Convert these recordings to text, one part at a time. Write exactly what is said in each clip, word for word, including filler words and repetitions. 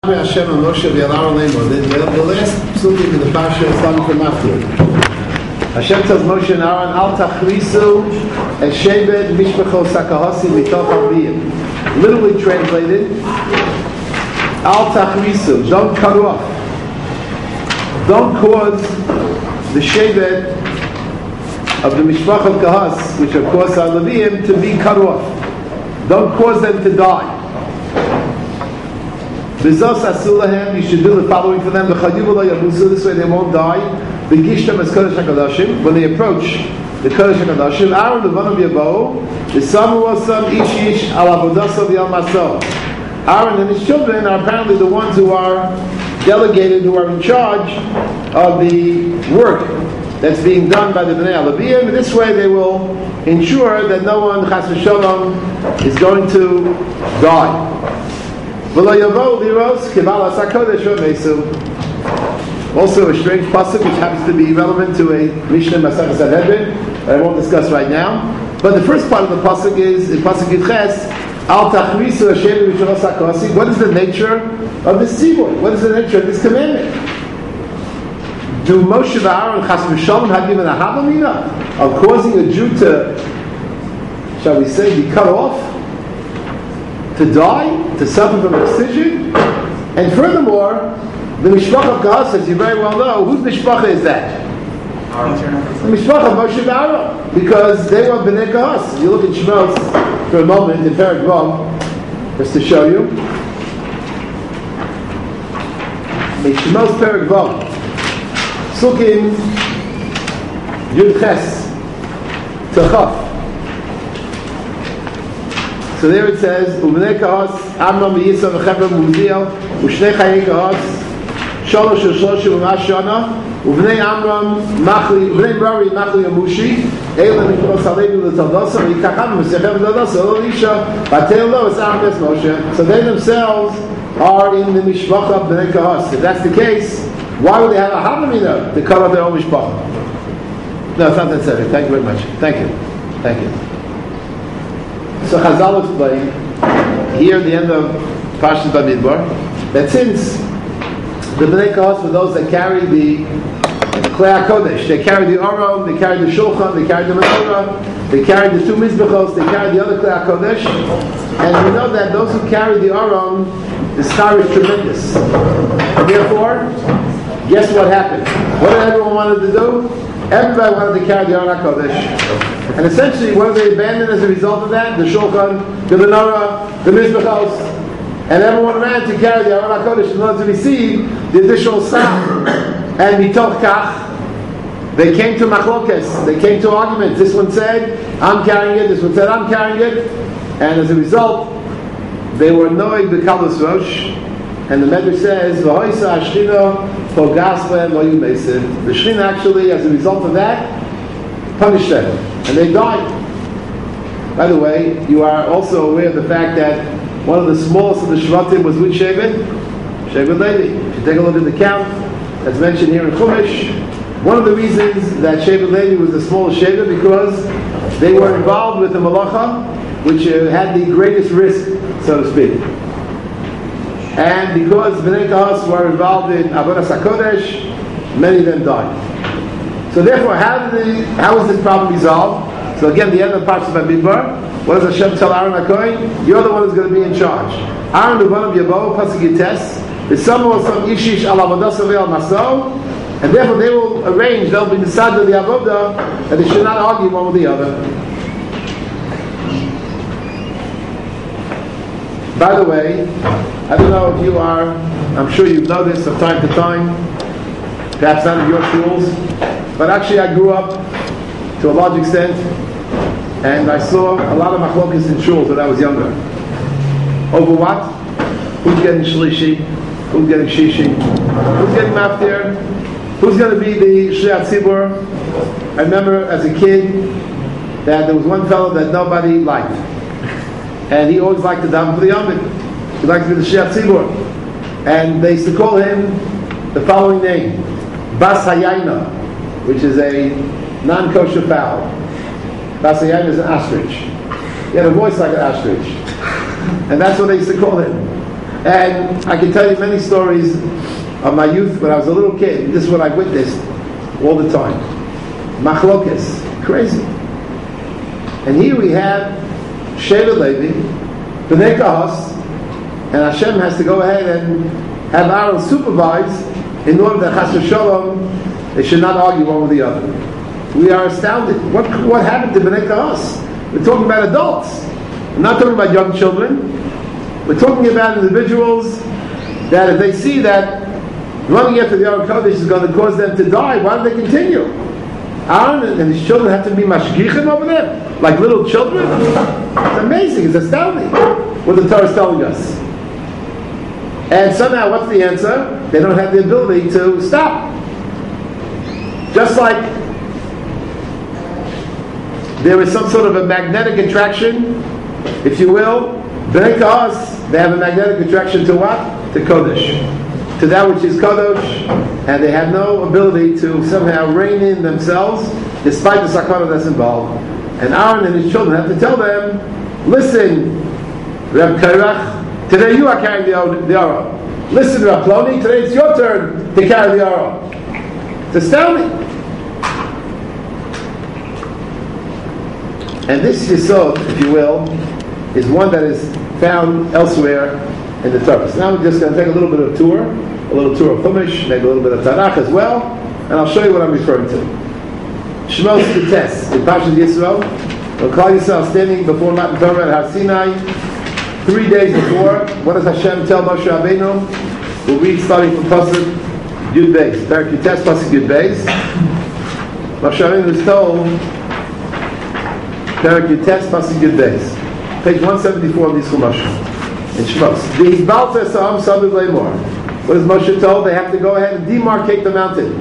Hashem and Moshe v'Yalar Aleimo. The, the last psukim in the parsha is starting from after. Hashem tells Moshe and Aaron, "Al tachrisu es shevet mishpachos sakahasi mitoch aviyim." Literally translated, "Al tachrisu." Don't cut off. Don't cause the shevet of the mishpachot kahas, which of course are Leviyim, to be cut off. Don't cause them to die. B'zos asulahem, you should do the following for them. This way they won't die. Begishtam as Kodesh HaKadoshim. When they approach the Kodesh HaKadoshim, Aaron levanom yabo, v'samu osam ish ish al avodaso v'yal maso. Aaron and his children are apparently the ones who are delegated, who are in charge of the work that's being done by the Bnei Aleviyim. This way they will ensure that no one, chas v'sholom, is going to die. Also a strange pasuk which happens to be relevant to a Mishnah Masechah Sanhedrin that I won't discuss right now. But the first part of the pasuk is in pasuk Yitches, Al tachrisu Hashem v'shoros hakasi. What is the nature of this tzivur? What is the nature of this commandment? Do Moshe and Aaron chas v'shalom have given a havamina of causing a Jew to, shall we say, be cut off? To die, to suffer from excision, and furthermore, the Mishpach of Kahas, as you very well know, whose Mishpach is that? The Mishpach of Moshe and Aaron, because they were Bnei Kahas. You look at Shmos for a moment in Perek Vav, just to show you. In Shmos Perek Vav, Sukkim Yud Ches Techaf. So there it says, "Uvnei kahas Amram v'Yisrael v'Chevron v'Uziel u'shnei chayei kahas shalosh u'shloshim u'mashana uvnei Amram machli uvnei Brari machli amushi eila mikros aleinu l'toldosa v'yikacham v'sechem v'toldosa l'lisha v'atel lo es Aaron es Moshe." So they themselves are in the mishpacha of Bnei Kahas. If that's the case, why would they have a havamina to cut off their own mishpacha? No, it's not necessary. Thank you very much. Thank you. Thank you. So Chazal explained here at the end of Parshas Bamidbar that since the Bnei Kahas were those that carried the Klei HaKodesh, they carried the Aron, they carried the Shulchan, they carried the Menorah, they carried the two Mizbechos, they carried the other Klei HaKodesh, and we know that those who carried the Aron, the schar is tremendous. And therefore, guess what happened? What did everyone wanted to do? Everybody wanted to carry the Aron HaKodesh. And essentially, what did they abandon as a result of that? The Shulchan, the Menorah, the Mizbechos, and everyone ran to carry the Aron HaKodesh in order to receive the additional sound. And mitoch kach, they came to machlokes, they came to arguments. This one said, I'm carrying it, this one said, I'm carrying it. And as a result, they were annoyed with Kalus Rosh. And the Medrash says, V'hoisa Ashchina pogas lehem lo yumesid. The Shechina actually, as a result of that, punished them, and they died. By the way, you are also aware of the fact that one of the smallest of the Shvatim was which Shevet? Shevet Levi. If you take a look at the count that's mentioned here in Chumash, one of the reasons that Shevet Levi was the smallest Shevet because they were involved with the Malacha, which uh, had the greatest risk, so to speak. And because Bnei Kahas were involved in Avodas HaKodesh, many of them died. So therefore, how did the, how is this problem resolved? So again, the end of Parshas Bamidbar, what does Hashem tell Aaron HaKohen? You're the one who's going to be in charge. Aaron levanom yabo, pasuk Yites, v'samu osam ish ish al avodaso v'al maso, and therefore they will arrange, they'll be decided of the avodah, that they should not argue one with the other. By the way, I don't know if you are, I'm sure you've noticed from time to time, perhaps not in your schools, but actually I grew up to a large extent and I saw a lot of machlokas in shuls when I was younger. Over what? Who's getting shlishi? Who's getting shishi? Who's getting maftir? Who's going to be the shliach tzibur? I remember as a kid that there was one fellow that nobody liked. And he always liked to daven for the Yomid. He liked to be the shliach tzibur. And they used to call him the following name, Bas Hayayna, which is a non-kosher fowl. Bas Hayayna is an ostrich. He had a voice like an ostrich. And that's what they used to call him. And I can tell you many stories of my youth when I was a little kid. This is what I witnessed all the time. Machlokes, crazy. And here we have Shevet Levi, Bnei Kahos, and Hashem has to go ahead and have Aaron supervise in order that Chas v'Shalom they should not argue one with the other. We are astounded. What what happened to Bnei Kahos? We're talking about adults. We're not talking about young children. We're talking about individuals that if they see that running after the Aron Kodesh is going to cause them to die, why do they continue? Aaron and his children have to be mashgichim over there, like little children. It's amazing. It's astounding what the Torah is telling us. And somehow, what's the answer? They don't have the ability to stop. Just like there is some sort of a magnetic attraction, if you will. Bnei Kahos, they have a magnetic attraction to what? To Kodesh. To that which is Kodesh, and they have no ability to somehow rein in themselves, despite the sakana that's involved. And Aaron and his children have to tell them, listen, Reb Kairach, today you are carrying the, the Aron. Listen, Reb Ploni, today it's your turn to carry the Aron. It's astounding. And this Yesod, if you will, is one that is found elsewhere in the Torah. So now we're just going to take a little bit of a tour, a little tour of Chumash, maybe a little bit of Tanakh as well, and I'll show you what I'm referring to. Shmos Ketes, in Parashat Yisro, when Klal Yisrael standing before Matan Torah at Har Sinai, three days before, what does Hashem tell Moshe Rabbeinu? We'll read starting from Pasuk Yud Beis. Parak Ketes, Pasuk Yud Beis. Moshe Rabbeinu is told, Parak Ketes, Pasuk Yud Beis. Page one seventy-four of these Chumash in Shmos. What is Moshe told? They have to go ahead and demarcate the mountain.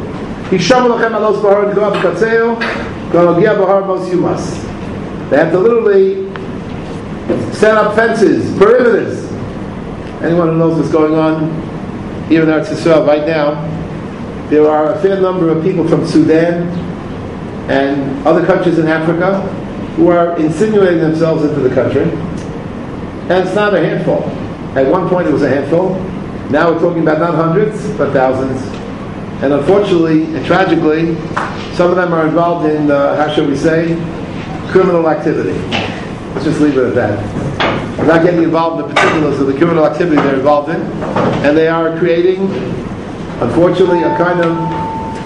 They have to literally set up fences, perimeters. Anyone who knows what's going on here in Eretz Yisrael right now, there are a fair number of people from Sudan and other countries in Africa who are insinuating themselves into the country. And it's not a handful. At one point it was a handful. Now we're talking about not hundreds, but thousands. And unfortunately and tragically, some of them are involved in, uh, how shall we say, criminal activity. Let's just leave it at that. We're not getting involved in the particulars of the criminal activity they're involved in. And they are creating, unfortunately, a kind of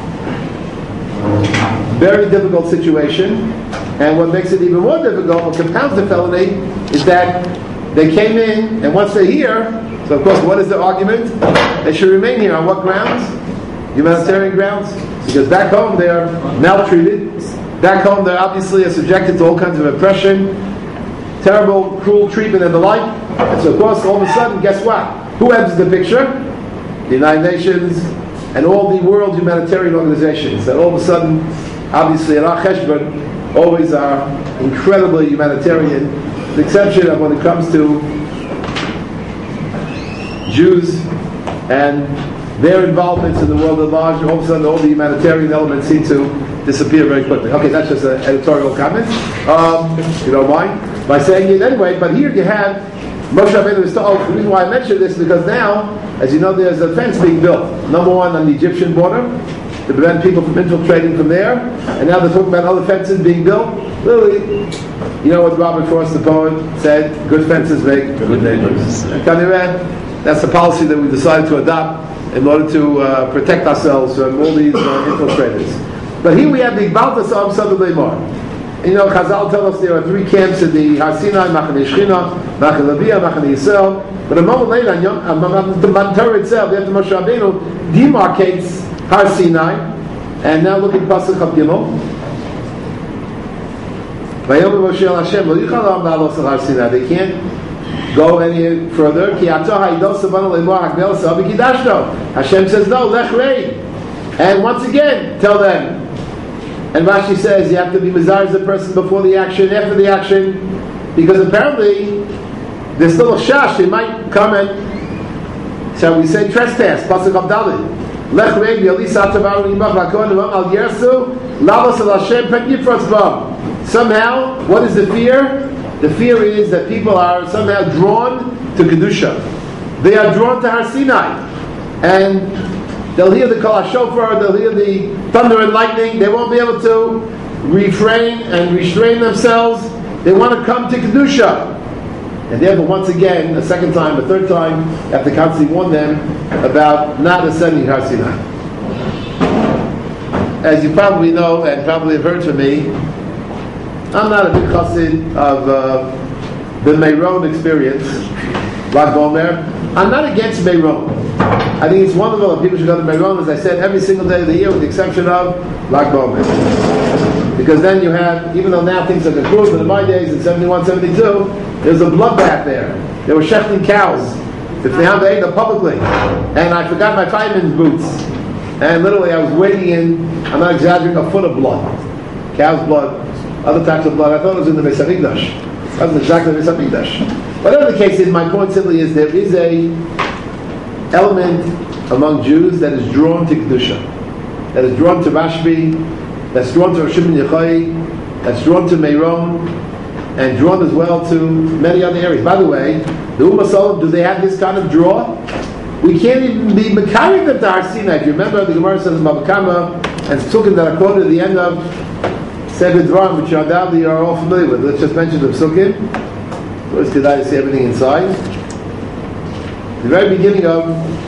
very difficult situation. And what makes it even more difficult, what compounds the felony, is that they came in, and once they're here, so of course, what is the argument? They should remain here on what grounds? Humanitarian grounds. Because back home they're maltreated. Back home they're obviously subjected to all kinds of oppression, terrible, cruel treatment and the like. And so of course, all of a sudden, guess what? Who enters the picture? The United Nations and all the world humanitarian organizations that all of a sudden, obviously at our cheshbon, always are incredibly humanitarian, with the exception of when it comes to Jews and their involvements in the world at large. All of a sudden all the humanitarian elements seem to disappear very quickly. Okay, that's just an editorial comment. Um, you don't mind by saying it anyway, but here you have Moshe Rabbeinu is told. The reason why I mention this is because now, as you know, there's a fence being built. Number one on the Egyptian border, to prevent people from infiltrating from there, and now they're talking about other fences being built. Literally, you know what Robert Frost, the poet, said: "Good fences make good neighbors." That's the policy that we decided to adopt in order to uh, protect ourselves from all these uh, infiltrators. But here we have the Baltas of Sadu Leimor. You know, Chazal tell us there are three camps in the Har Sinai: Machane Shechina, Machane Leviah, Machane Yisrael. But a moment later, on the Matan Torah itself, after Moshe Rabbeinu demarcates Har Sinai, and now look at Pasuk Chav Gimel. Vayomer Moshe el Hashem, Lo yichal ha'am la'alos al Har Sinai. They can't go any further. Ki ato ha'idos sabanu le'mor hakbel sa v'kidashto. Hashem says no, lech rei. And once again, tell them. And Rashi says you have to be mizar as a person before the action, after the action, because apparently there's still a shash. They might come and, shall we say, trespass. Pasuk Chav Daled. Lech rei v'yalisa atabaru nimach v'akon nimach al yersu lavos al Hashem pen yifratz bam. Somehow, what is the fear? The fear is that people are somehow drawn to Kedusha. they are drawn to Har Sinai. And they'll hear the Kol HaShofar, they'll hear the thunder and lightning, they won't be able to refrain and restrain themselves. They want to come to Kedusha. And therefore, once again, a second time, a third time, you have to constantly warn them about not ascending Har Sinai. As you probably know, and probably have heard from me, I'm not a big chassid of uh, the Meron experience, Lag Bomer. I'm not against Meron. I think it's wonderful that people should go to Meron, as I said, every single day of the year, with the exception of Lag Bomer. Because then you have, even though now things have improved, but in my days, in seventy-one, seventy-two, there was a bloodbath there. They were shechting cows. If they had to eat them publicly. And I forgot my fireman's boots. And literally I was wading in, I'm not exaggerating, a foot of blood. Cow's blood, other types of blood. I thought it was in the Beis HaMikdash. It wasn't exactly the Beis HaMikdash. Whatever the case is, my point simply is there is a element among Jews that is drawn to Kedusha. That is drawn to Rashbi, that's drawn to Rosh Hashanah Yechai, that's drawn to Meron, and drawn as well to many other areas. By the way, the Ummah Solom, do they have this kind of draw? We can't even be mekarim them to Har Sinai. If you remember, the Gemara says in Baba Kama and Psukim that are quoted at the end of Sefer Dvarim, which you undoubtedly are all familiar with. Let's just mention the Psukim. So it's good to see everything inside. The very beginning of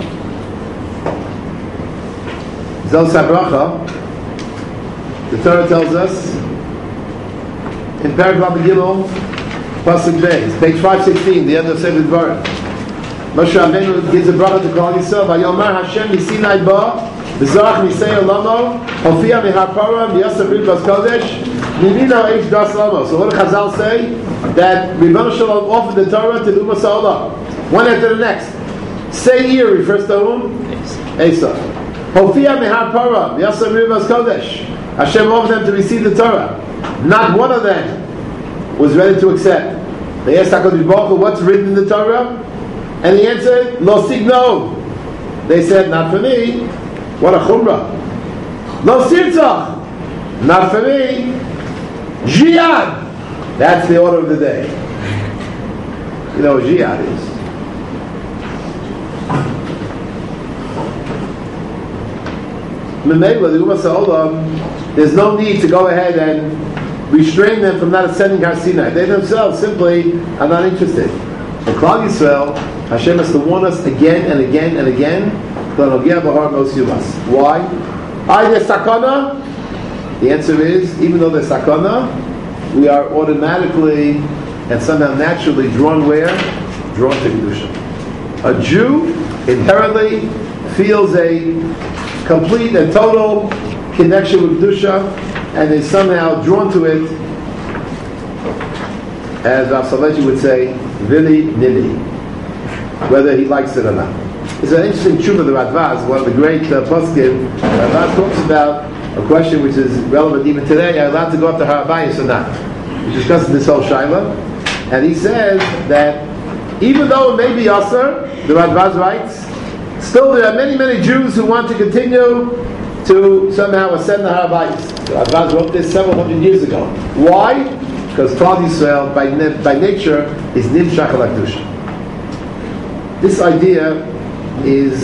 Zel Sabracha, the Torah tells us in Paragraph Gimel, Pasuk Beis, page five sixteen, the end of Sefer Dvarim. Moshe Rabbeinu gives a bracha to Klal Yisrael. Vayomar Hashem miSinai ba v'zarach misei olamo hofia mihar parah v'yaseh b'rikos kodesh mimino eish das lamo. So what do Chazal say? That Ribono Shalom offered the Torah to the Ummah Sa'olah, one after the next. Seir refers to whom? Esau. Hofia mihar parah v'yaseh b'rikos kodesh. Hashem offered them to receive the Torah. Not one of them was ready to accept. They asked HaKadosh Baruch Hu, what's written in the Torah? And he answered, Lo signo. They said, not for me. What a chumrah. Lo sirtzach. Not for me. Jihad. That's the order of the day. You know what jihad is. Memela, the Ummah Sa'olam, there's no need to go ahead and restrain them from not ascending Har Sinai. They themselves simply are not interested. In Klal Yisrael, Hashem has to warn us again and again and again. Why? Are there sakana? The answer is, even though there's sakana, we are automatically and somehow naturally drawn where? Drawn to Kedusha. A Jew inherently feels a complete and total connection with Kedusha, and is somehow drawn to it, as Rav Soloveitchik would say, Vili Nili, whether he likes it or not. It's an interesting tshuva of the Radvaz, one of the great uh, poskim. Radvaz talks about a question which is relevant even today: are you allowed to go up to Har Habayis or not? He's discussing this whole shaila, and he says that even though it may be Yasser, the Radvaz writes, still there are many, many Jews who want to continue to somehow ascend the Har Habayis. The Radvaz wrote this several hundred years ago. Why? Because Klal Yisrael, by, ne- by nature, is nimshach al Kedusha. This idea is,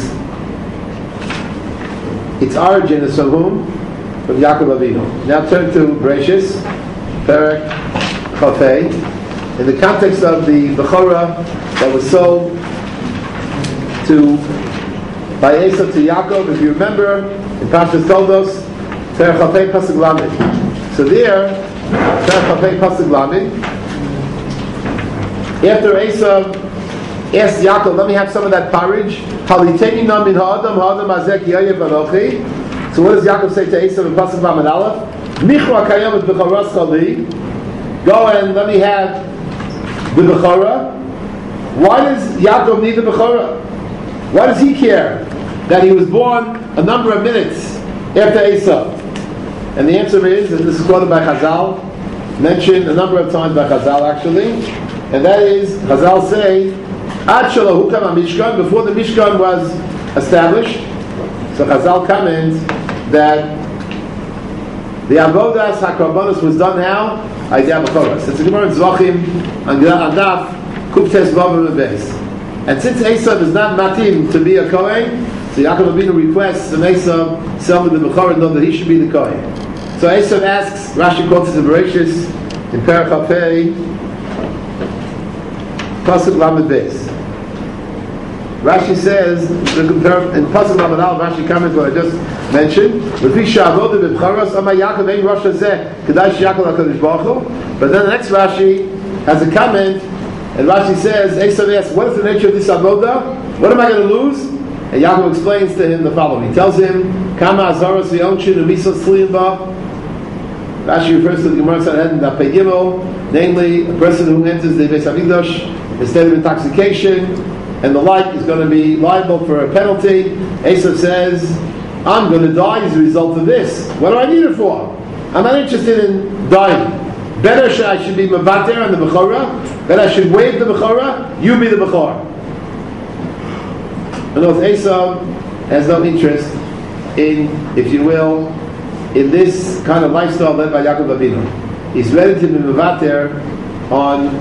its origin is from whom? From Yaakov Avinu. Now turn to Bereshis, Perek Chafei, in the context of the Bechorah that was sold to by Esau to Yaakov. If you remember, in Parshas Toldos, Perek Chafei Pasuk Lamed. So there, after Esau asked Yaakov, let me have some of that porridge. So what does Yaakov say to Esau in Pasuk Lamed Aleph? Go and let me have the Bechorah. Why does Yaakov need the Bechorah? Why does he care that he was born a number of minutes after Esau? And the answer is, and this is quoted by Chazal, mentioned a number of times by Chazal actually, and that is, Chazal say, Ad Shelo Hukam HaMishkan, before the Mishkan was established. So Chazal comments that the Avodas HaKorbanos was done how? Aydei HaBechoros. It's a Gemara in Zvachim, on Daf, Kuf Tes Vav and Beis. And since Esav is not matim to be a Kohen, so Yaakov Avinu requests from Esav, sell him the Bechorah, know that he should be the Kohen. So Esav asks, Rashi quotes it in Bereshis, in Perach HaPei, Pasuk Lamed Beis. Rashi says, in Pasuk Lamed Al, Rashi comments what I just mentioned, but then the next Rashi has a comment, and Rashi says, Esav asks, what is the nature of this avoda? What am I going to lose? And Yaakov explains to him the following. He tells him, Kama azaros v'yonshin u'misos tzliyim. Rashi refers to the Gemara Sanhedrin Daf Gimel, namely, a person who enters the Beis Hamikdash instead of intoxication, and the like is going to be liable for a penalty. Esav says, I'm going to die as a result of this. What do I need it for? I'm not interested in dying. Better sh- I should be Mabater on the Bechorah, better I should waive the Bechorah, you be the Bechorah. In other words, Esav has no interest in, if you will, in this kind of lifestyle led by Yaakov Avinu. He's ready to be Mabater on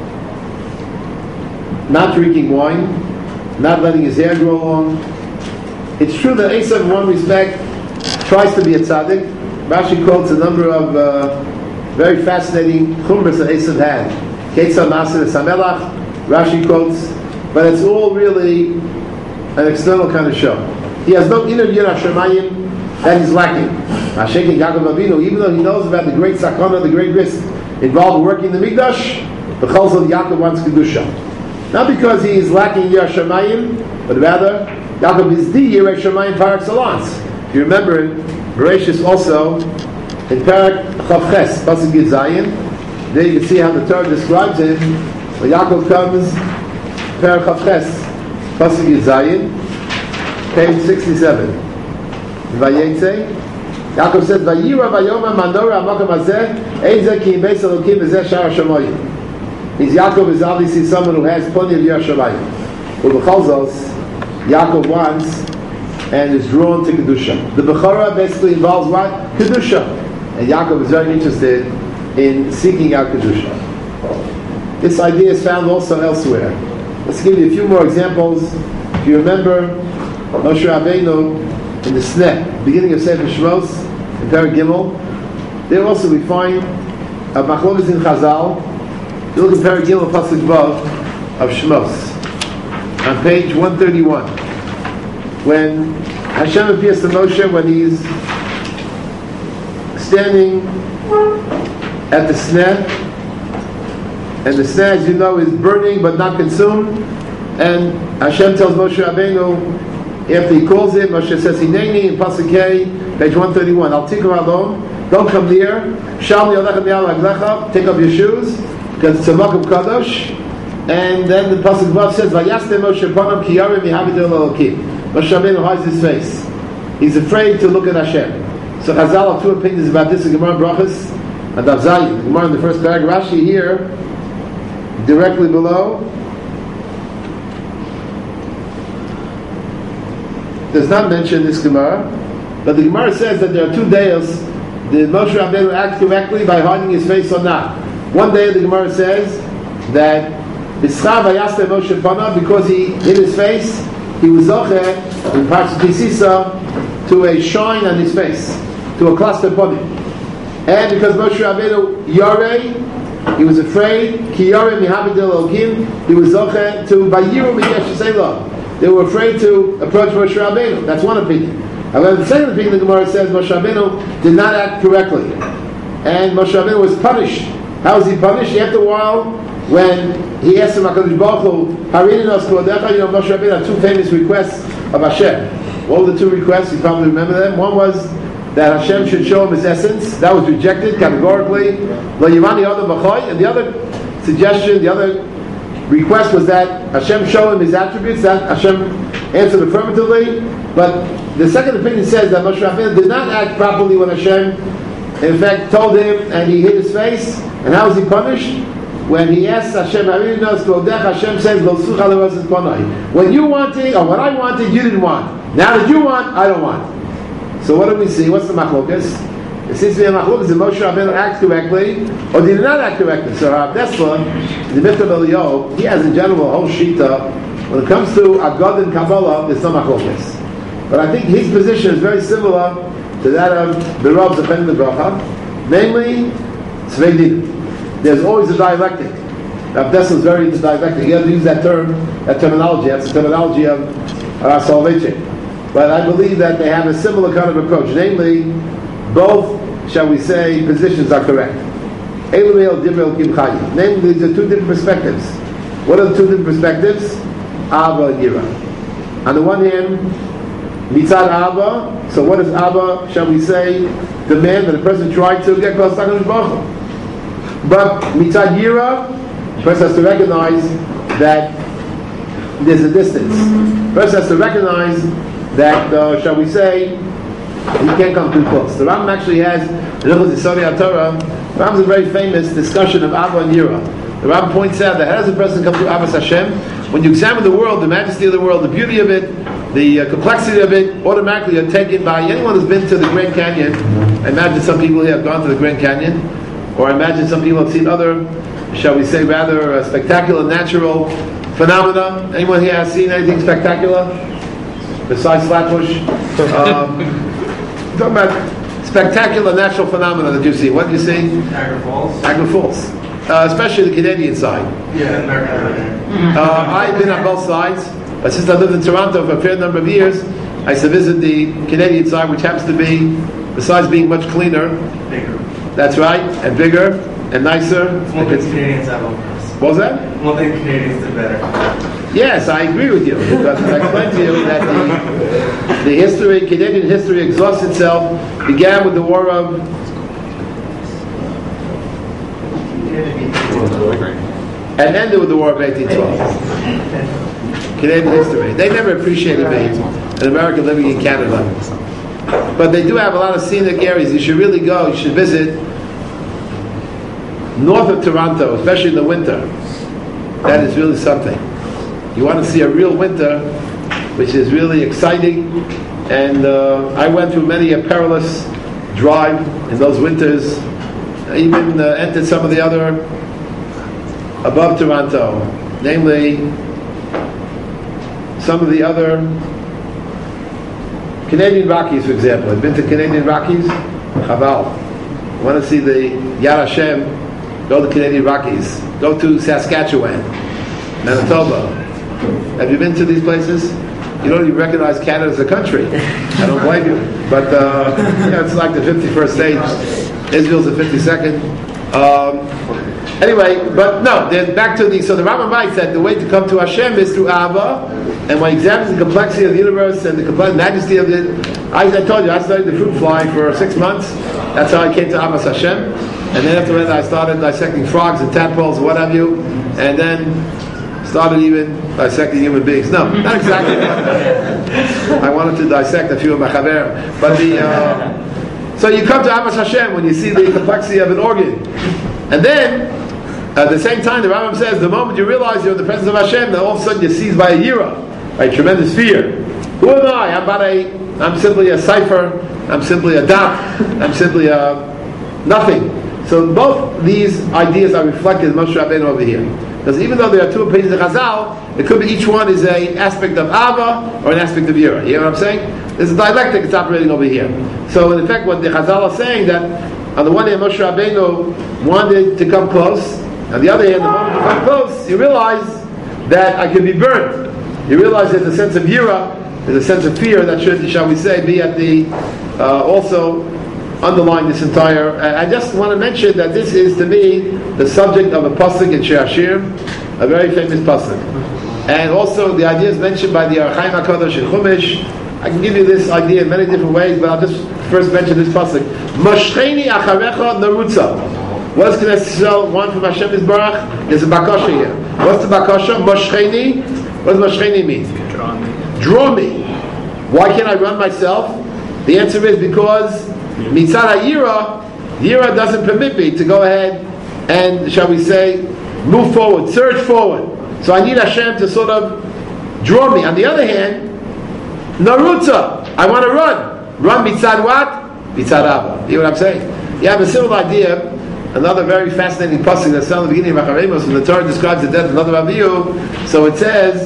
not drinking wine, not letting his hair grow long. It's true that Esav, in one respect, tries to be a tzaddik. Rashi quotes a number of uh, very fascinating chumras that Esav had. Ketzah Maser Samelach, Rashi quotes, but it's all really an external kind of show. He has no inner yirah shamayim that he's lacking. Hashem Yaakov Avinu, even though he knows about the great sakana, the great risk involved in working the Mikdash, the Chol of Yaakov wants kedusha. Not because he is lacking yirah shamayim, but rather Yaakov is the yirah shamayim par excellence. If you remember in Bereshis also, in Parak Chavches, Pasuk Yud Zayin, there you can see how the Torah describes him. When Yaakov comes, Parak Chavches, Pasuk Yud Zayin, page sixty-seven. Vayetze, Yaakov says, Vayira vayoma mandora amakam hazeh, ein zeh ki im beis Elokim v'zeh shar hashamayim. Means Yaakov is obviously someone who has plenty of yirah shamayim. But b'chalzos, Yaakov wants and is drawn to kedusha. The Bechorah basically involves what? Kedusha. And Yaakov is very interested in seeking out kedusha. This idea is found also elsewhere. Let's give you a few more examples. If you remember, Moshe Rabbeinu in the Sneh, beginning of Sefer Shmos, in Perek Gimel, there also we find a machlokas in Chazal. You look at Perek Gimel Pasuk Vav of Shmos on page one thirty-one, when Hashem appears to Moshe when he's standing at the Sneh, and the Sneh, as you know, is burning but not consumed, and Hashem tells Moshe Rabbeinu, after he calls him, Moshe says, Hineni in Pasuk Hey, page one thirty-one, Al Tikra Alon, don't come near, Shal Yolechem Yal Aglecha, take off your shoes, because it's a Makom Kadosh. And then the Pasuk Vav says, Vayaste Moshe Panam Ki Yarim Yihavidil Elokim. Moshe Rabbeinu hides his face. He's afraid to look at Hashem. So Chazal have two opinions about this in Gemara Brachas and Daf Zayin. The Gemara in the first paragraph, Rashi here, directly below, does not mention this Gemara, but the Gemara says that there are two days. Did Moshe Rabbeinu act correctly by hiding his face or not? One day the Gemara says that Bischav Vayaste Moshe Pana, because he hid his face, he was zocher in parts of Kisisa to a shine on his face, to a cluster ponim. And because Moshe Rabbeinu Yarei, he was afraid, Ki Yarei Mihabidil Elokim, he was zocher to Vayiru Miyesh Selah. They were afraid to approach Moshe Rabbeinu. That's one opinion. However, the second opinion, the Gemara says Moshe Rabbeinu did not act correctly, and Moshe Rabbeinu was punished. How was he punished? After a while, when he asked him, HaKadosh Baruch Hu, Harinos Kvodecha, you know, Moshe Rabbeinu had two famous requests of Hashem. What were the two requests? You probably remember them. One was that Hashem should show him his essence. That was rejected categorically. Lo Yivani Adam B'Choy. And the other suggestion, the other request was that Hashem show him his attributes. That Hashem answered affirmatively. But the second opinion says that Moshe Rabbeinu did not act properly when Hashem, in fact, told him, and he hid his face. And how was he punished? When he asked Hashem, Hashem says, when you wanted, or what I wanted, you didn't want. Now that you want, I don't want. So what do we see? What's the machlokas? It seems to be a machlokas. Did Moshe Rabbeinu act correctly, or did he not act correctly? So Rav Dessler, the Mitzvah Eliyahu, he has in general a whole shita When it comes to Agad and Kabbalah, there's no machlokes. But I think his position is very similar to that of the Rav Zechen Bracha, namely, Tzvei Din. There's always a dialectic. Rav Dessel is very into dialectic. He doesn't use that term, that terminology. That's the terminology of Rav Soloveitchik. But I believe that they have a similar kind of approach. Namely, both, shall we say, positions are correct. Namely, these are two different perspectives. What are the two different perspectives? Abba and Yira. On the one hand, Mitzad Abba, so what does Abba, shall we say, demand that a person try to get close to HaKadosh Baruch Hu? But Mitzad Yira, the person has to recognize that there's a distance. The person has to recognize that, uh, shall we say, he can't come too close. The Rambam actually has, in Hilchos Yisodei HaTorah, the Rambam has a very famous discussion of Abba and Yira. The Rambam points out that how does a person come to Abbas Hashem? When you examine the world, the majesty of the world, the beauty of it, the uh, complexity of it, automatically you're taken by anyone who's been to the Grand Canyon. I imagine some people here have gone to the Grand Canyon, or I imagine some people have seen other, shall we say, rather uh, spectacular natural phenomena. Anyone here has seen anything spectacular besides Flatbush? Um, talking about spectacular natural phenomena that you see. What do you see? Niagara Falls. Niagara Falls. Uh, especially the Canadian side. Yeah, American. Uh, I've been on both sides, but since I lived in Toronto for a fair number of years, I used to visit the Canadian side, which happens to be, besides being much cleaner, Bigger. that's right, and bigger, and nicer. One thing Canadians have over us. What was that? One thing Canadians do better. Yes, I agree with you, because I explained to you that the, the history, Canadian history exhausts itself, began with the War of and ended with the War of eighteen twelve. Canadian history. They never appreciated me, an American living in Canada. But they do have a lot of scenic areas. You should really go, you should visit north of Toronto, especially in the winter. That is really something. You want to see a real winter, which is really exciting. And uh, I went through many a perilous drive in those winters. I even uh, entered some of the other above Toronto, namely some of the other Canadian Rockies, for example. I've been to Canadian Rockies. Chaval. You want to see the Yad Hashem? Go to the Canadian Rockies. Go to Saskatchewan, Manitoba. Have you been to these places? You don't even recognize Canada as a country. I don't blame you. But uh, you know, it's like the fifty-first state. Israel's the fifty-second. Um, anyway, but no, then back to the, so the Rambam writes that the way to come to Hashem is through Abba, and when he examines the complexity of the universe and the complete majesty of it, I, I told you, I studied the fruit fly for six months. That's how I came to Abbas Hashem. And then after that, I started dissecting frogs and tadpoles and what have you, and then started even dissecting human beings. No, not exactly. I wanted to dissect a few of my chaver, but the, uh, so you come to Abbas Hashem when you see the complexity of an organ. And then, at the same time, the Rambam says, the moment you realize you're in the presence of Hashem, then all of a sudden you're seized by a yira, by a tremendous fear. Who am I? I'm about a, I'm simply a cipher, I'm simply a dot, I'm simply a nothing. So both these ideas are reflected in Moshe Rabbeinu over here. Because even though there are two opinions of Chazal, it could be each one is an aspect of Abba or an aspect of Yira. You know what I'm saying? There's a dialectic that's operating over here. So in effect, what the Chazal are saying that on the one hand, Moshe Rabbeinu wanted to come close. On the other hand, the moment you come close, you realize that I can be burned. You realize there's a sense of Yira, there's a sense of fear that should, shall we say, be at the uh, also underlying this entire. Uh, I just want to mention that this is, to me, the subject of a pasuk in Shir Hashir, a very famous pasuk, and also the ideas mentioned by the Archaim Hakadosh in Chumash. I can give you this idea in many different ways, but I'll just first mention this pasuk. Moshcheni acharecha narutza. What's Knesset Yisrael want from Hashem Yisbarach? There's a bakasha here. What's the bakasha? Moshcheni. What does moshcheni mean? Draw me. Draw me. Why can't I run myself? The answer is because Mitzad HaYira, Yira doesn't permit me to go ahead and, shall we say, move forward, surge forward. So I need Hashem to sort of draw me. On the other hand, Narutza, I want to run. Run Mitzad what? Mitzad Abba. You know what I'm saying? You have a similar idea. Another very fascinating pasuk that's found at the beginning of Acharemos, when the Torah describes the death of another Avihu. So it says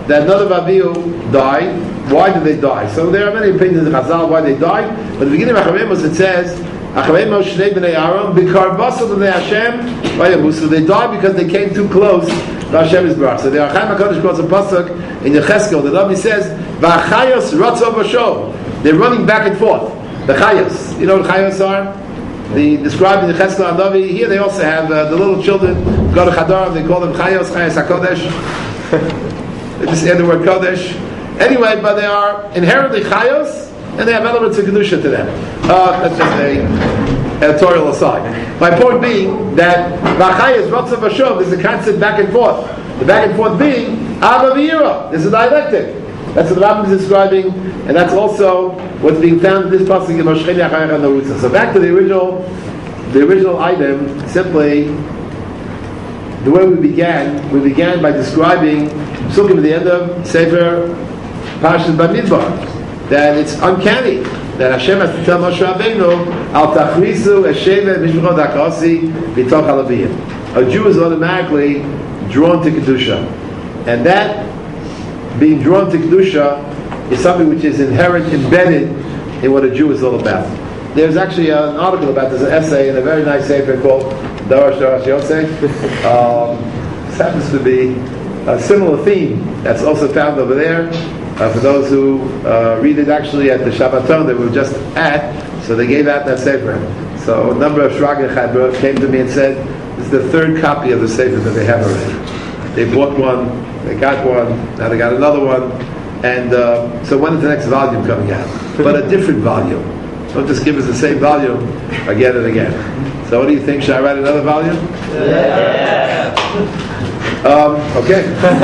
that Nadav Avihu died. Why did they die? So there are many opinions in Chazal why they died. But at the beginning of Acharei Mos it says, Acharei Mos Shnei Bnei Aaron B'Karbaso B'nei Hashem Vayamu. So they died because they came too close to Hashem Yisbarach. So the Archaim HaKadosh quotes a pasuk in Yecheskel. The Navi says, V'achayos Ratzov V'Shov. They're running back and forth. The Chayos. You know what Chayos are? The described in Yecheskel Navi. Here they also have uh, the little children go to Chadarim. They call them Chayos, Chayos HaKodesh. They just add the word Kodesh. Anyway, but they are inherently chayos, and they have elements of kedusha to them. Uh, that's just a editorial aside. My point being that v'achayos rotzav v'shov is a constant back and forth. The back and forth being ava v'yira. This is a dialectic. That's what the Rambam is describing, and that's also what's being found in this passage in Moshchei Achayach Narutza. So back to the original, the original item. Simply, the way we began, we began by describing Psukim at the end of Sefer Parashat Bamidbar, that it's uncanny that Hashem has to tell Moshe Rabbeinu, Al tachrisu eshevet mishpachot hakasi b'toch halaviyim. A Jew is automatically drawn to kedusha, and that being drawn to kedusha is something which is inherent, embedded in what a Jew is all about. There's actually an article about this, an essay in a very nice sefer called Darash Darash Yosef. Um, this happens to be a similar theme that's also found over there. Uh, for those who uh, read it actually at the Shabbaton that we were just at, so they gave out that sefer. So a number of Shraga Chadra came to me and said, this is the third copy of the sefer that they have already. They bought one, they got one, now they got another one, and uh, so when is the next volume coming out? But a different volume. Don't just give us the same volume again and again. So what do you think? Should I write another volume? Yeah. Um, okay.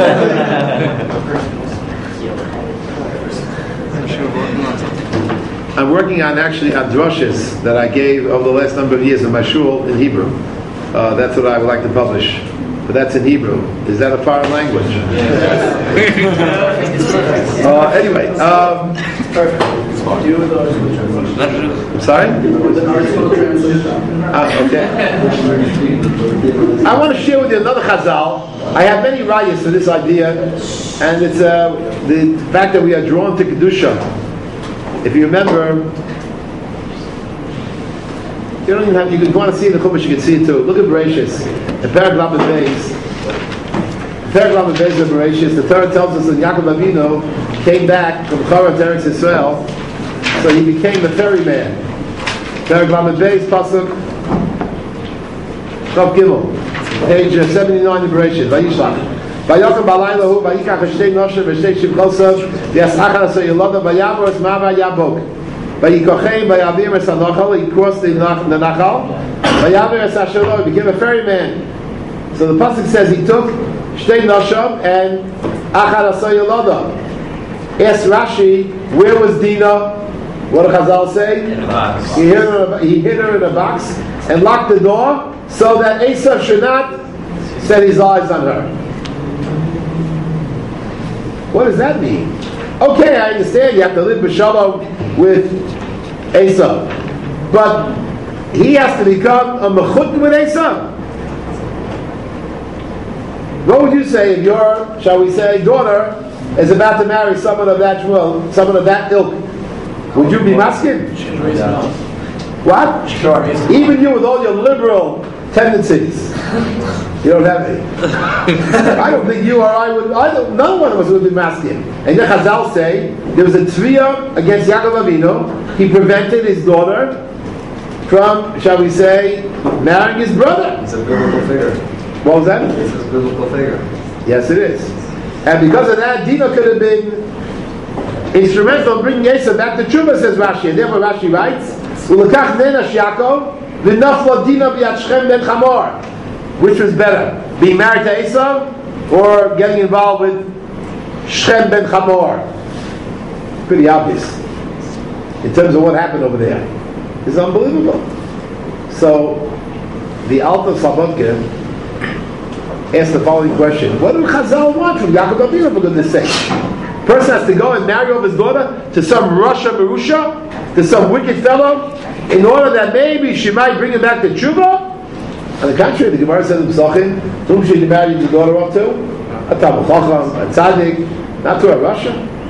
I'm working on actually on drushes that I gave over the last number of years in my shul in Hebrew. Uh, that's what I would like to publish. But that's in Hebrew. Is that a foreign language? uh, anyway. Um, I'm sorry? Ah, okay. I want to share with you another chazal. I have many rayas for this idea, and it's uh, the fact that we are drawn to kedusha. If you remember, you don't even have. You can want to see the chumash. You can see it too. Look at Bereshis. The paragraph of Beis. The paragraph of Beis of Bereshis. The Torah tells us that Yaakov Avinu came back from Chorah to Eretz Yisrael, so he became the ferryman. Paragraph of Beis pasuk Chav Gimel, page seventy-nine of Bereshis. Vayishlach. Vayokam balayla hu vayikach v'shtei nosher v'shtei shivchosav v'yasachar aso yilada v'yavor es ma'ava yabok v'yikochein v'yavir es hanochal. He crossed the nachal v'yavir es asherlo. He became a ferryman. So the pasuk says he took shtei noshav and achar aso yilada. Ask Rashi, where was Dinah? What did Chazal say? In a box. He hid her, he hid her in a box and locked the door so that Esav should not set his eyes on her. What does that mean? Okay, I understand you have to live b'shalom with Esav, but he has to become a mechut with Esav. What would you say if your, shall we say, daughter is about to marry someone of that well, someone of that ilk? Would you be maskin? What? Sure. Even you with all your liberal tendencies. You don't have any. I don't think you or I would, I don't, none one of us would be masculine. And the Chazal say, there was a tviyah against Yaakov Avinu. He prevented his daughter from, shall we say, marrying his brother. It's a biblical figure. What was that? It's a biblical figure. Yes, it is. And because of that, Dinah could have been instrumental in bringing Esav back to Tshuva, says Rashi. And therefore Rashi writes, Ulekach nenash Yaakov, v'nafla Dinah b'yad Shechem ben Chamor. Which was better, being married to Esav or getting involved with Shechem ben Chamor? Pretty obvious in terms of what happened over there. It's unbelievable. So the Alta Slabodka asked the following question: what do Chazal want from Yaakov Avinu, for goodness sake? Person has to go and marry off his daughter to some Rasha Merusha, to some wicked fellow, in order that maybe she might bring him back to Tshuva? On the contrary, the Gemara says in Pesachim, whom should you marry your daughter off to? A Talmud Chacham, a Tzaddik, not to a Russia.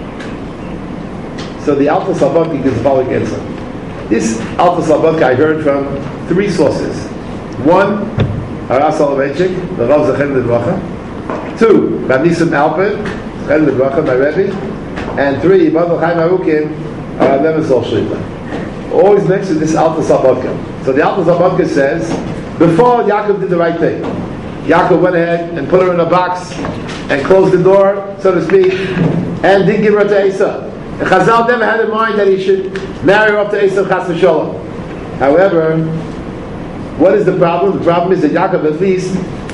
So the Alta Salbodka gives a following answer. This Alta Salbodka I heard from three sources. One, Aras Soloveitchik, the Rav Zachem Lebracha. Two, Rav Nisim Alpert, Zachem Lebracha, my Rebbe. And three, Badal Chaim Arukim, Rav Nemes Shlita. Always mention this Alta Salbodka. So the Alta Salbodka says, before Yaakov did the right thing, Yaakov went ahead and put her in a box and closed the door, so to speak, and didn't give her to Esau. And Chazal never had in mind that he should marry her up to Esau Chas v'Sholom. However, what is the problem? The problem is that Yaakov, at least,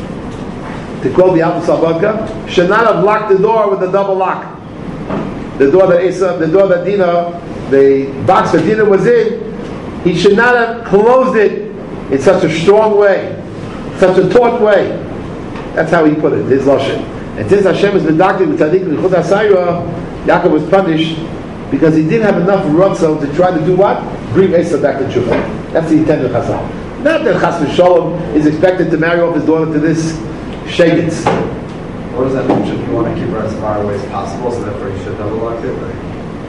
to quote the Alta Salbodka, should not have locked the door with a double lock. The door that Esau, the door that Dinah, the box that Dinah was in, he should not have closed it in such a strong way, such a taut way. That's how he put it, his lashon. And since Hashem has been doctored with tzaddik l'chut hasayra, Yaakov was punished because he didn't have enough rutzon to try to do what? Bring Esau back to tshuva. That's the intent of Chazal. Not that Chas v'Sholom is expected to marry off his daughter to this shegitz. What does that mean? Should you want to keep her as far away as possible, so therefore you should double lock it? Or?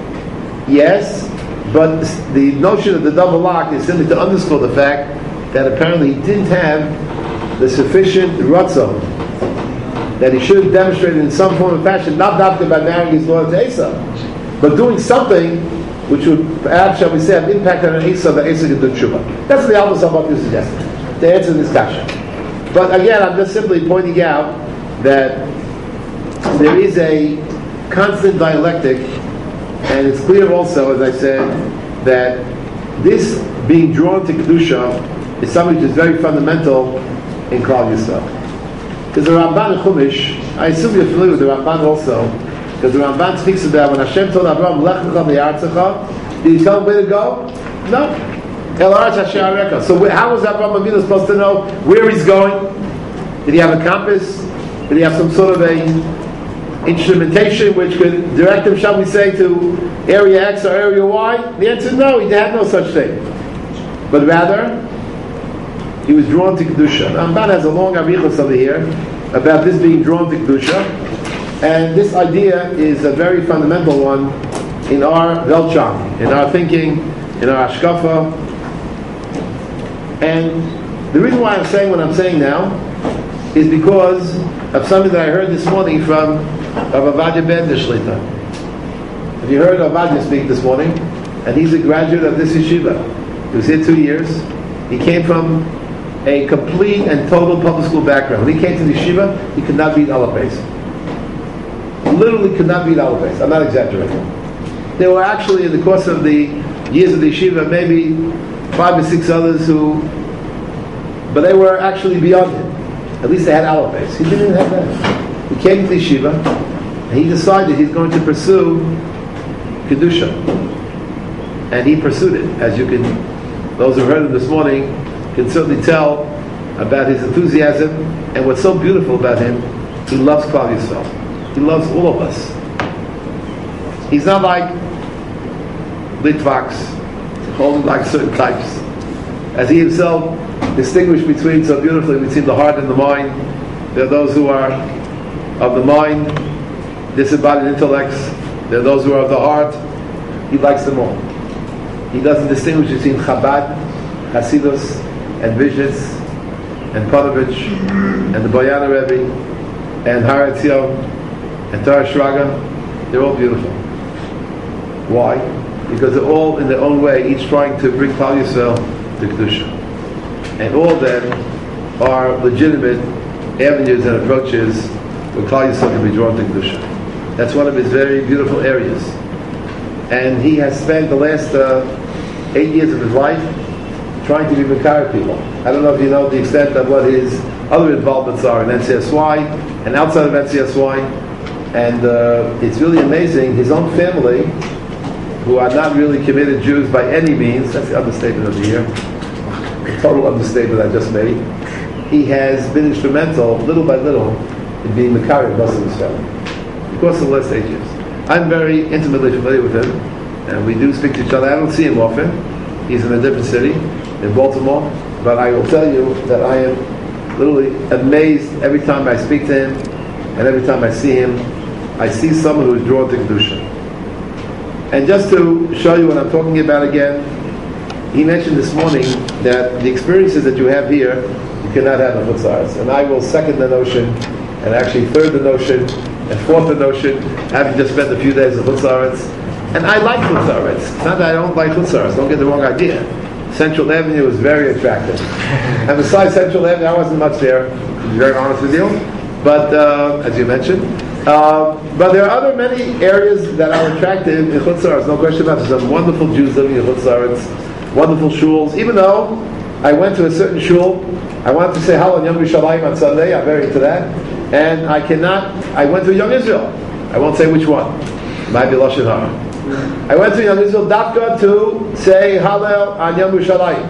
Yes, but the notion of the double lock is simply to underscore the fact that apparently he didn't have the sufficient ratzon that he should have demonstrated in some form or fashion, not adopted by marrying his daughter to Esau, but doing something which would perhaps, shall we say, have impact on Esau that Esau could do tshuva. That's what the Alta Salbodka suggested, to answer this question. But again, I'm just simply pointing out that there is a constant dialectic, and it's clear also, as I said, that this being drawn to Kedusha is something which is very fundamental in Klal Yisrael. Because the Ramban in Chumash, I assume you're familiar with the Ramban also, because the Ramban speaks about when Hashem told Abraham, Lech lecha me'artzecha, did he tell him where to go? No. El Haaretz Asher Areka. So how was Abraham Avinu supposed to know where he's going? Did he have a compass? Did he have some sort of a instrumentation which could direct him, shall we say, to area X or area Y? The answer is no, he had no such thing. But rather, he was drawn to Kedusha. Ramban has a long arichos over here about this being drawn to Kedusha, and this idea is a very fundamental one in our Weltschauung, in our thinking, in our Hashkafa. And the reason why I'm saying what I'm saying now is because of something that I heard this morning from Rav Avadia Bender Shlita. Have you heard Avadia speak this morning? And he's a graduate of this yeshiva. He was here two years. He came from a complete and total public school background. When he came to the yeshiva, he could not beat Aleph Beis. Literally could not beat Aleph Beis. I'm not exaggerating. There were actually, in the course of the years of the yeshiva, maybe five or six others who, but they were actually beyond him. At least they had Aleph Beis. He didn't have that. He came to the yeshiva, and he decided he's going to pursue Kedusha. And he pursued it. As you can, those who heard him this morning, can certainly tell about his enthusiasm, and what's so beautiful about him, he loves Klal Yisrael. He loves all of us. He's not like Litvaks, holding like certain types. As he himself distinguished between so beautifully between the heart and the mind. There are those who are of the mind, disembodied intellects. There are those who are of the heart. He likes them all. He doesn't distinguish between Chabad, Hasidus, and Vizhnitz, and Panovich, and the Boyana Rebbe, and Har Etzion, and Torah Shraga. They're all beautiful. Why? Because they're all in their own way, each trying to bring Klal Yisrael to Kedusha. And all of them are legitimate avenues and approaches where Klal Yisrael can be drawn to Kedusha. That's one of his very beautiful areas. And he has spent the last uh, eight years of his life trying to be Mekayeh people. I don't know if you know the extent of what his other involvements are in N C S Y and outside of N C S Y. And uh, it's really amazing. His own family, who are not really committed Jews by any means, that's the understatement of the year, the total understatement I just made, he has been instrumental, little by little, in being Mekayeh most of his family. Of course, the last eight years. I'm very intimately familiar with him, and we do speak to each other. I don't see him often. He's in a different city, in Baltimore, but I will tell you that I am literally amazed every time I speak to him, and every time I see him. I see someone who is drawn to Kedusha. And just to show you what I'm talking about again, he mentioned this morning that the experiences that you have here, you cannot have in Chutz La'aretz. And I will second the notion, and actually third the notion, and fourth the notion, having just spent a few days in Chutz La'aretz. And I like Chutz La'aretz. It's not that I don't like Chutz La'aretz, don't get the wrong idea. Central Avenue is very attractive. And besides Central Avenue, I wasn't much there, to be very honest with you. But, uh, as you mentioned, uh, but there are other many areas that are attractive in Chutz La'aretz, no question about it. There's some wonderful Jews living in Chutz La'aretz, wonderful shuls. Even though I went to a certain shul, I wanted to say Hallel on Yom Yerushalayim on Sunday, I'm very into that, and I cannot, I went to Young Israel. I won't say which one. It might be Lashon Hara. I went to Young Israel Dafka to say Hallel on Yom Yerushalayim.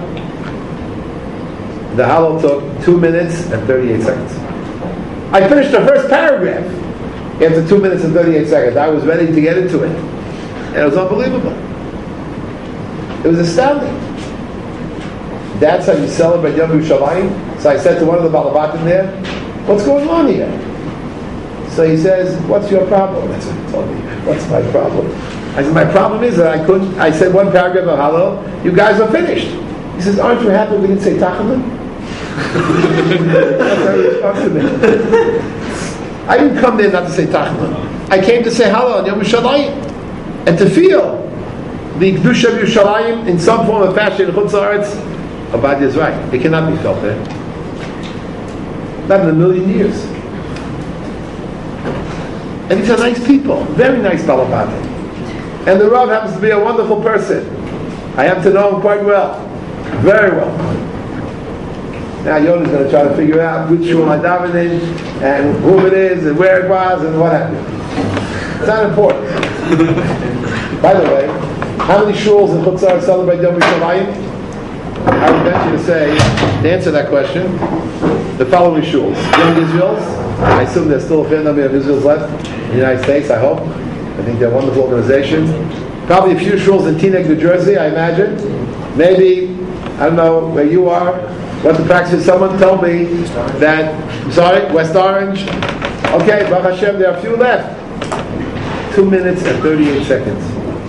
The Hallel took two minutes and thirty-eight seconds. I finished the first paragraph after two minutes and thirty-eight seconds. I was ready to get into it. And it was unbelievable. It was astounding. That's how you celebrate Yom Yerushalayim. So I said to one of the Balabatim there, what's going on here? So he says, what's your problem? That's what he told me. What's my problem? I said, my problem is that I couldn't, I said one paragraph of Hallel, you guys are finished. He says, aren't you happy we didn't say Tachanun? That's how he responds to me. I didn't come there not to say Tachanun. I came to say Hallel on Yom Yerushalayim. And to feel the Kedusha of Yerushalayim in some form of fashion in Chutz La'aretz, Obadiah is right. It cannot be felt there. Not in a million years. And these are nice people. Very nice Balabatim. And the Rav happens to be a wonderful person. I happen to know him quite well. Very well. Now Yona's going to try to figure out which shul I daven in, and who it is, and where it was, and what have you. It's not important. By the way, how many shuls in Chutz La'aretz celebrate Yom Yerushalayim? I would venture to say, to answer that question, the following shuls. Young Israels, I assume there's still a fair number of Israels left in the United States, I hope. I think they're a wonderful organization. Probably a few shuls in Teaneck, New Jersey, I imagine. Maybe, I don't know where you are, what the practice is. Someone told me that, I'm sorry, West Orange. Okay, Baruch Hashem, there are a few left. Two minutes and thirty-eight seconds.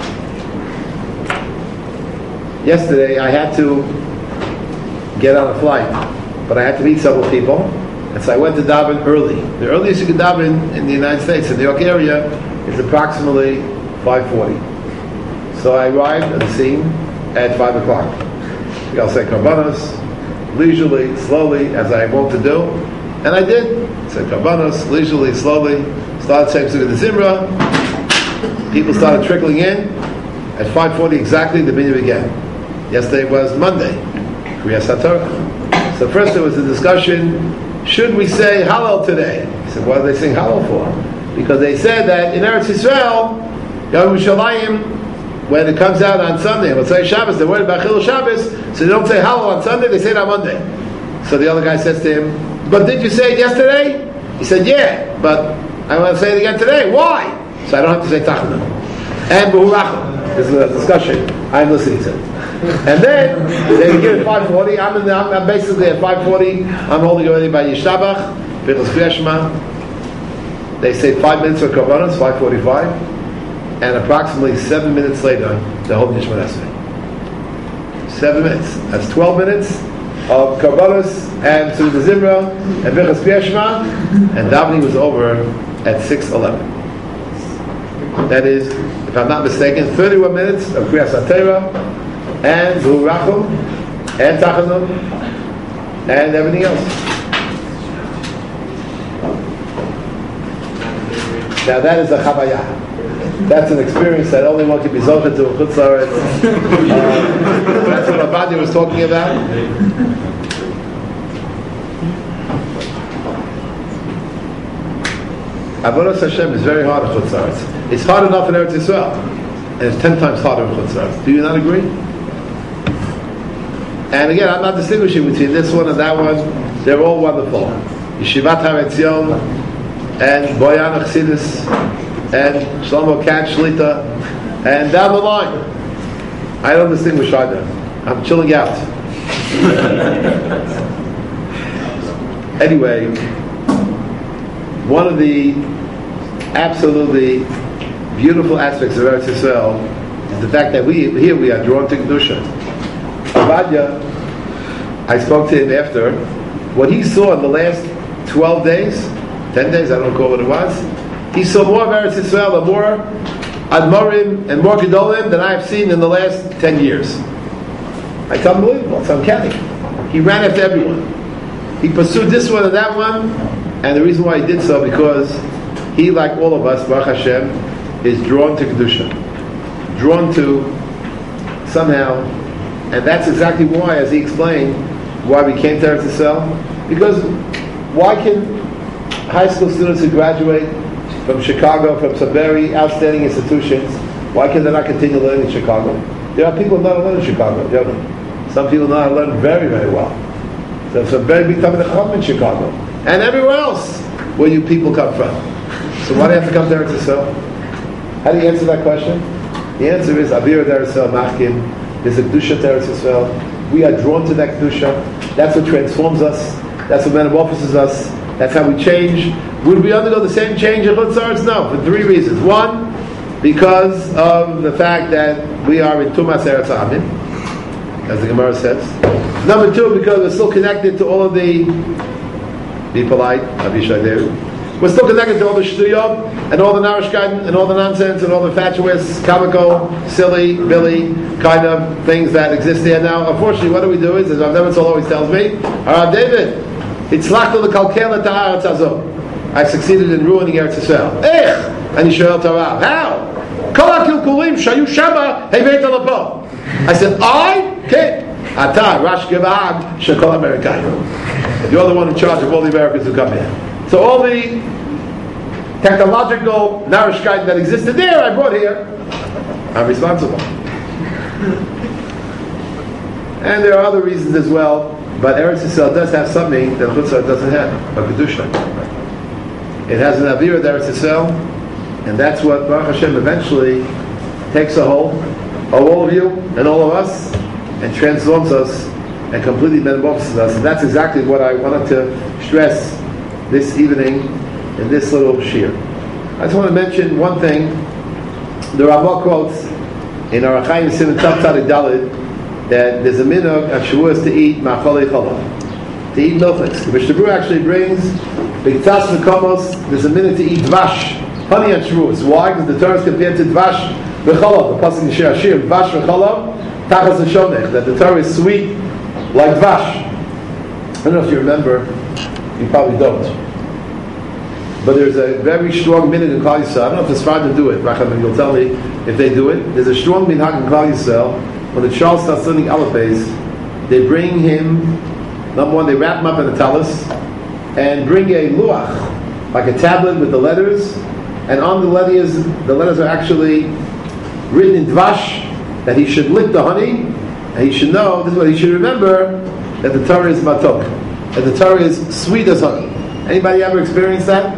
Yesterday, I had to get on a flight, but I had to meet several people, and so I went to daven early. The earliest you can daven in the United States, in the New York area, is approximately five forty. So I arrived at the scene at five o'clock. I'll say Karbanos, leisurely, slowly, as I want to do, and I did. Said Karbanos, leisurely, slowly, started saying Sukkot the Zimra, people started trickling in. At five forty exactly, the minyan began. Yesterday was Monday, Kriyas HaTorah. So first there was a discussion, should we say Hallel today? I said, what are they saying Hallel for? Because they said that in Eretz Yisrael, Yom Yerushalayim, when it comes out on Sunday, let's say Shabbos, they're worried about Chilul Shabbos, so they don't say Hallel on Sunday, they say it on Monday. So the other guy says to him, but did you say it yesterday? He said, yeah, but I want to say it again today. Why? So I don't have to say Tachanun. And B'hurachim. This is a discussion. I'm listening to it. And then they begin at five forty. I'm, in the, I'm, I'm basically at five forty. I'm holding already by Yishtabach, Birchos Kriyas Shema. They say five minutes for Karbanos, five forty-five, and approximately seven minutes later, they're holding Yishmat Esrei. Seven minutes. That's twelve minutes of Karbanos and to the Zimra and Birchos Kriyas Shema, and davening was over at six eleven. That is, if I'm not mistaken, thirty-one minutes of Kriyas HaTorah, and B'hurachim, and Tachanun, and everything else. Now that is a Chavayah. That's an experience that only one can be zocheh to in Chutz La'aretz. Uh, that's what Obadiah was talking about. Avodas Hashem is very hard in Chutz La'aretz. It's hard enough in Eretz Yisrael, and it's ten times harder in Chutz La'aretz. Do you not agree? And again, I'm not distinguishing between this one and that one. They're all wonderful. Yeshivat Har Etzion, and Boyan Chassidus, and Shlomo Katz Shlita, and down the line. I don't distinguish either. I'm chilling out. Anyway, one of the absolutely beautiful aspects of Eretz Yisrael is the fact that we here we are drawn to Kedusha. Obadiah, I spoke to him after, what he saw in the last twelve days, ten days, I don't recall what it was, he saw more of Eretz Yisrael and more Admorim and more Gedolim than I've seen in the last ten years. It's unbelievable, it's uncanny. He ran after everyone. He pursued this one and that one, and the reason why he did so, because he, like all of us, Baruch Hashem, is drawn to Kedusha. Drawn to, somehow, and that's exactly why, as he explained, why we came to Eretz Yisrael. Because why can high school students who graduate from Chicago, from some very outstanding institutions, why can they not continue learning in Chicago? There are people who know how to learn in Chicago. There are some people know how to learn very, very well. There's some very big time in the Chacham in Chicago. And everywhere else where you people come from. So why do you have to come to Eretz Yisrael? How do you answer that question? The answer is, Avir Eretz Yisrael Machkim. There's a Kedusha to Eretz Yisrael. We are drawn to that Kedusha. That's what transforms us. That's what metamorphoses us. That's how we change. Would we undergo the same change in Chutz La'aretz? No, for three reasons. One, because of the fact that we are in Tumas Eretz Ha'amim, as the Gemara says. Number two, because we're still connected to all of the, be polite, Avishai there. We're still connected to all the Shtuyot, and all the Narishkeit, and all the nonsense, and all the fatuous, comical, silly, Billy kind of things that exist there now. Unfortunately, what do we do is, as Rav Nebenzahl always tells me, Rav David, Itzlachtu l'kalkel et ha'aretz hazot. I succeeded in ruining Eretz Yisrael. Ech! And he showed Torah. How? Kol ha'kilkulim shayu shama heiveit alapo. I said, I? Okay. Ata, Rash Gevag, Shekol Amerikayim. You're the one in charge of all the Americans who come here. So all the technological Narishkeit that existed there, I brought here. I'm responsible. And there are other reasons as well, but Eretz Yisrael does have something that Chutz La'aretz doesn't have, a Kedusha. It has an Avira of Eretz Yisrael, and that's what Baruch Hashem eventually takes a hold of all of you and all of us, and transforms us and completely metamorphoses us. And that's exactly what I wanted to stress this evening in this little shir. I just want to mention one thing. The Ramah quotes in Orach Chaim Siman Tav Tzadik Daled that there's a minhag of Shavuos to eat ma'acholei challah, to eat milchiks. The Mishnah Berurah actually brings B'ktas Mekomos, there's a minhag to eat dvash, honey on Shavuos. Why? Because the Torah is compared to dvash v'chalav. The pasuk in Shir Hashir, dvash v'chalav, tachas v'shonech, that the Torah is sweet like dvash. I don't know if you remember, you probably don't. But there's a very strong minhag in Klal Yisrael. I don't know if the Sfardim do it. Racham, you'll tell me if they do it. There's a strong minhag in Klal Yisrael. When the child starts learning alipes, they bring him, number one, they wrap him up in a talus, and bring a luach, like a tablet with the letters, and on the letters, the letters are actually written in dvash, that he should lick the honey, and he should know, this is what he should remember, that the Torah is matok, that the Torah is sweet as honey. Anybody ever experienced that?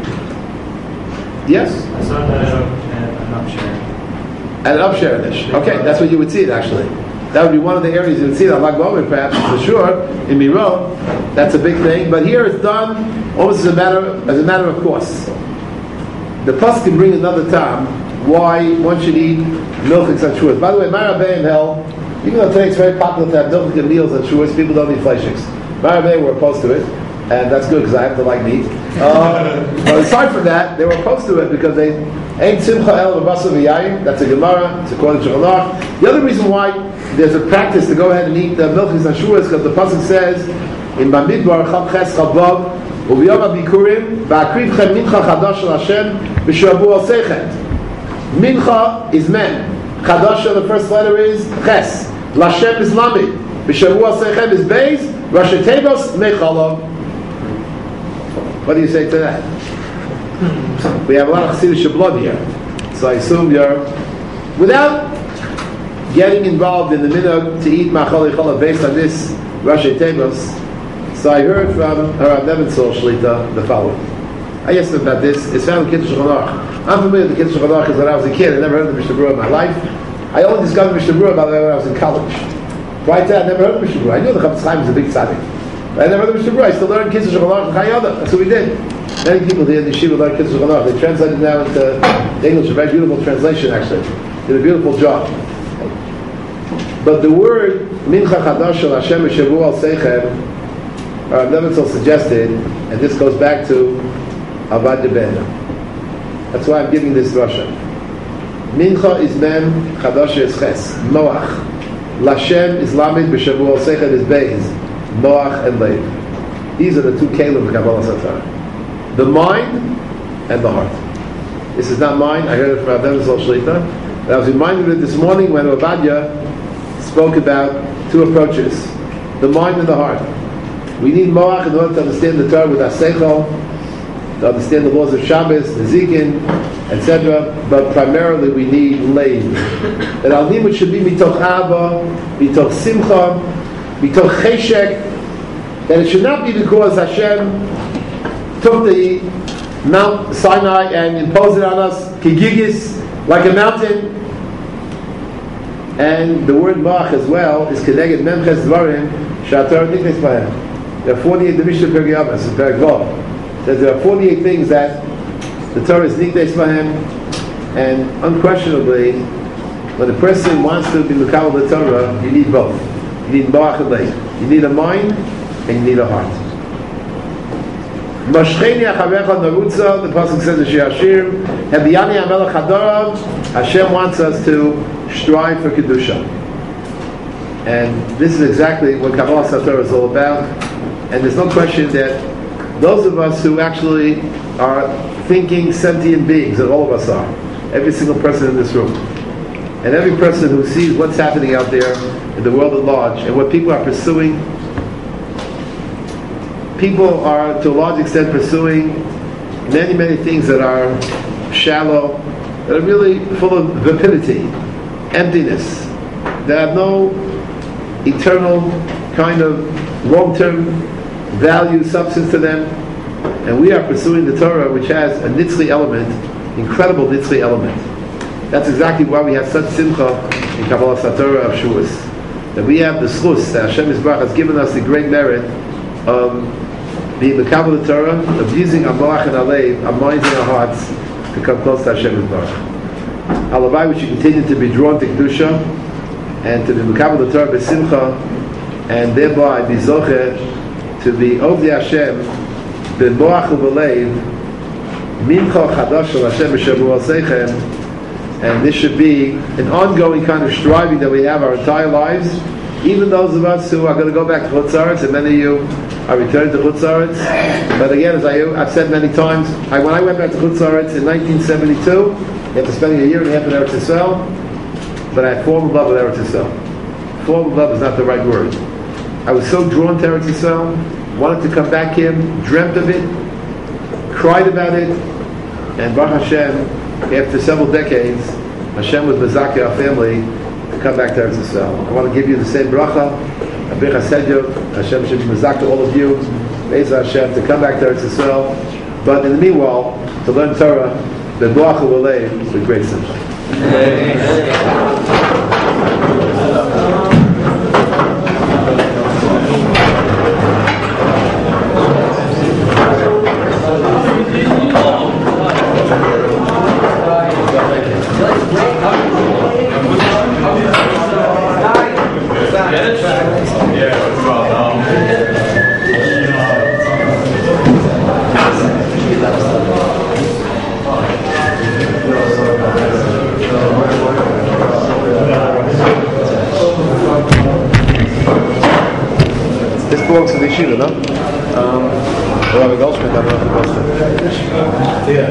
Yes? I saw that at an upshare. At an upshare dish. Okay, that's what you would see it actually. That would be one of the areas you would see it on Lag BaOmer, perhaps, for sure, in Miron. That's a big thing. But here it's done almost as a matter, as a matter of course. The Pasuk can bring another time why one should eat milchiks on Shavuos. By the way, my Rabbeim held, even though today it's very popular to have milchik meals on Shavuos, people don't eat fleishiks. My Rabbeim were opposed to it. And that's good because I have to like meat. Uh, but aside from that, they were opposed to it because they ain't simcha el v'basar v'yayin. That's a Gemara. It's according to Shulchan Aruch. The other reason why there's a practice to go ahead and eat the milchiks on Shavuos is because the pasuk says in Bamidbar Chav Ches Chav Vav u'biyom ha'bikurim va'akrivchem mincha chadash shel Hashem b'shabu al seichet. Mincha is men. Chadash, the first letter is Ches. Lashem is Lamid. B'shabu al seichet is Beis. Rashi Tevos Mechalav. What do you say to that? We have a lot of Chassidish blood here. So I assume you're, without getting involved in the minhag to eat ma'acholei challah based on this Rashi Tevos. So I heard from Rav Nebenzahl Shlita the following. I asked him about this. It's found in Kitzur Shulchan Aruch. I'm familiar with the Kitzur Shulchan Aruch because when I was a kid, I never heard of the Mishnah Berurah in my life. I only discovered Mishnah Berurah, by the way, when I was in college. Right there, I never heard of Mishnah Berurah. I knew the Chavetz Chaim was a big tzaddik. I never heard of Mishnah Berurah. I still learned Kitzur Shulchan Aruch and Chayei Adam. That's what we did. Many people here in the yeshiva like Kitzur Chanach. They translate it now into English. A very beautiful translation, actually. Did a beautiful job. But the word Mincha Chadash Shel Hashem V'Shavu Al Seichem, Rav Nebenzahl suggested, and this goes back to Avad Ben. That's why I'm giving this drasha. Mincha is Mem, Chadash is Ches, Moach. Lashem is Lamed, V'Shavu Al Seichem is Beis, Moach and Leiv. These are the two kelim of Kabbalah Satar. The mind and the heart. This is not mine. I heard it from Rav Nebenzahl Shlita. But I was reminded of it this morning when Obadiah spoke about two approaches: the mind and the heart. We need Moach in order to understand the Torah with our seichel, to understand the laws of Shabbos, the Zikin, et cetera. But primarily we need Leiv. That our limud should be mitoch Ava, mitoch Simcha, mitoch Cheshek. That it should not be because Hashem took the Mount Sinai and imposed it on us, kigigis, like a mountain. And the word Moach as well is Kedeged Memches Dvarim Shator Niknes Bahem. There are forty-eight, the Mishnah Perkei Avos, Perek Vav, says there are forty-eight things that the Torah is Niknes Bahem, and unquestionably, when a person wants to be Mekabel the Torah, you need both. You need Moach and Leiv. You need a mind and you need a heart. Mashcheni Achavecha Narutza, the pasuk says in Shir Hashir, Hebiyani Amelech Hadorav, Hashem wants us to strive for Kedusha. And this is exactly what Kabbalah Sator is all about. And there's no question that those of us who actually are thinking sentient beings, that all of us are, every single person in this room, and every person who sees what's happening out there in the world at large, and what people are pursuing, people are to a large extent pursuing many, many things that are shallow, that are really full of vapidity, emptiness. They have no eternal kind of long-term value, substance to them. And we are pursuing the Torah, which has a nitzli element, incredible nitzli element. That's exactly why we have such simcha in Kabbalah Satorah of Shavuos. That we have the schus, that Hashem Yisbarach has given us the great merit of being the Kabbalah Torah, of using our moach and our leiv, our minds and our hearts, to come close to Hashem Yisbarach. Halavai, we should continue to be drawn to Kedusha and to be Mekabel the Torah b'simcha, and thereby be zocher to be Ovdei Hashem b'moach u'b'leiv mincha chadash shel Hashem b'shavu al seichem. And this should be an ongoing kind of striving that we have our entire lives. Even those of us who are going to go back to Chutz La'aretz, and many of you are returning to Chutz La'aretz. But again, as I, I've said many times, I, when I went back to Chutz La'aretz in nineteen seventy-two, after spending a year and a half in Eretz Yisrael, but I fallen in love with Eretz Yisrael. Fall in love is not the right word. I was so drawn to Eretz Yisrael, wanted to come back here, dreamt of it, cried about it, and Baruch Hashem, after several decades, Hashem was mezakeh our family to come back to Eretz Yisrael. I want to give you the same bracha, a bracha sedyo. Hashem should be mezakeh all of you, Be'ez Hashem, to come back to Eretz Yisrael. But in the meanwhile, to learn Torah, the bracha will lay with great simcha. This belongs to the yeshiva, no? Um, Rabbi Goldschmidt, I don't know if it goes to.